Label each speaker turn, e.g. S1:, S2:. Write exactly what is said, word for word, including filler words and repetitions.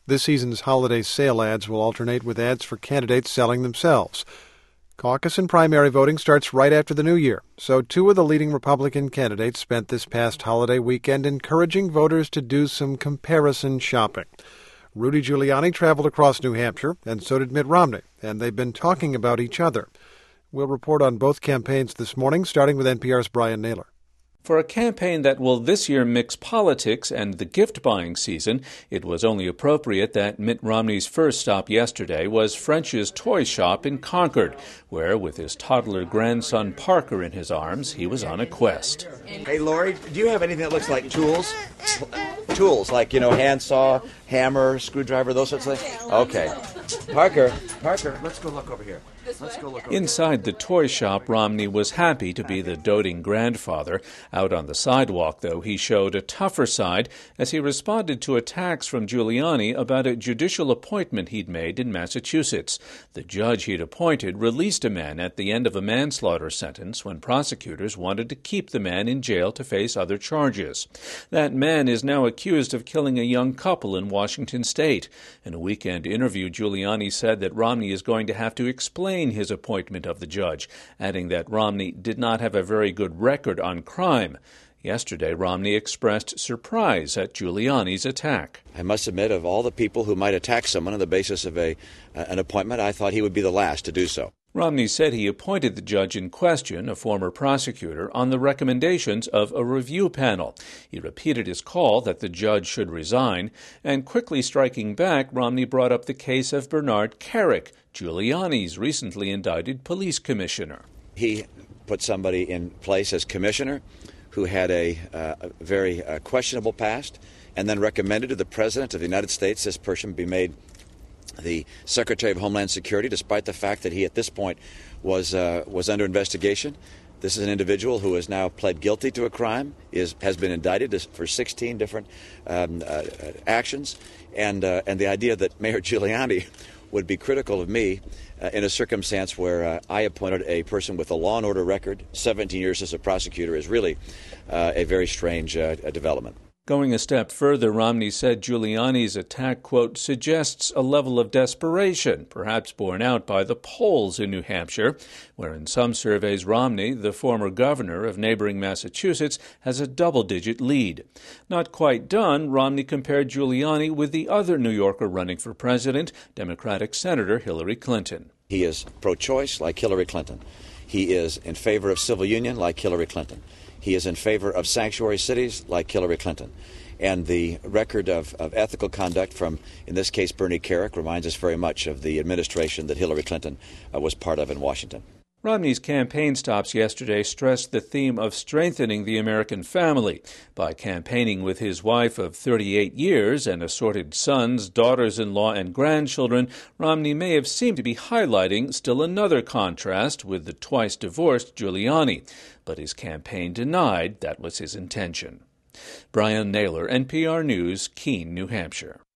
S1: This season's holiday sale ads will alternate with ads for candidates selling themselves. Caucus and primary voting starts right after the new year, so two of the leading Republican candidates spent this past holiday weekend encouraging voters to do some comparison shopping. Rudy Giuliani traveled across New Hampshire, and so did Mitt Romney, and they've been talking about each other. We'll report on both campaigns this morning, starting with N P R's Brian Naylor.
S2: For a campaign that will this year mix politics and the gift-buying season, it was only appropriate that Mitt Romney's first stop yesterday was French's toy shop in Concord, where, with his toddler grandson Parker in his arms, he was on a quest.
S3: Hey, Lori, do you have anything that looks like tools? Tools, like, you know, handsaw, hammer, screwdriver, those sorts of things? Okay. Parker, Parker, let's go look over here. Let's go look over
S2: Inside the toy shop, Romney was happy to be the doting grandfather. Out on the sidewalk, though, he showed a tougher side as he responded to attacks from Giuliani about a judicial appointment he'd made in Massachusetts. The judge he'd appointed released a man at the end of a manslaughter sentence when prosecutors wanted to keep the man in jail to face other charges. That man is now accused of killing a young couple in Washington state. In a weekend interview, Giuliani said that Romney is going to have to explain his appointment of the judge, adding that Romney did not have a very good record on crime. Yesterday, Romney expressed surprise at Giuliani's attack.
S3: I must admit, of all the people who might attack someone on the basis of a uh, an appointment, I thought he would be the last to do so.
S2: Romney said he appointed the judge in question, a former prosecutor, on the recommendations of a review panel. He repeated his call that the judge should resign, and quickly striking back, Romney brought up the case of Bernard Kerik, Giuliani's recently indicted police commissioner.
S3: He put somebody in place as commissioner who had a, uh, a very uh, questionable past, and then recommended to the President of the United States this person be made the Secretary of Homeland Security, despite the fact that he at this point was uh, was under investigation. This is an individual who has now pled guilty to a crime, is has been indicted for sixteen different um, uh, actions, and uh, and the idea that Mayor Giuliani would be critical of me uh, in a circumstance where uh, I appointed a person with a law and order record, seventeen years as a prosecutor, is really uh, a very strange uh, development.
S2: Going a step further, Romney said Giuliani's attack, quote, suggests a level of desperation, perhaps borne out by the polls in New Hampshire, where in some surveys Romney, the former governor of neighboring Massachusetts, has a double-digit lead. Not quite done, Romney compared Giuliani with the other New Yorker running for president, Democratic Senator Hillary Clinton.
S3: He is pro-choice, like Hillary Clinton. He is in favor of civil union, like Hillary Clinton. He is in favor of sanctuary cities like Hillary Clinton. And the record of, of ethical conduct from, in this case, Bernie Kerik, reminds us very much of the administration that Hillary Clinton uh, was part of in Washington.
S2: Romney's campaign stops yesterday stressed the theme of strengthening the American family. By campaigning with his wife of thirty-eight years and assorted sons, daughters-in-law, and grandchildren, Romney may have seemed to be highlighting still another contrast with the twice-divorced Giuliani. But his campaign denied that was his intention. Brian Naylor, N P R News, Keene, New Hampshire.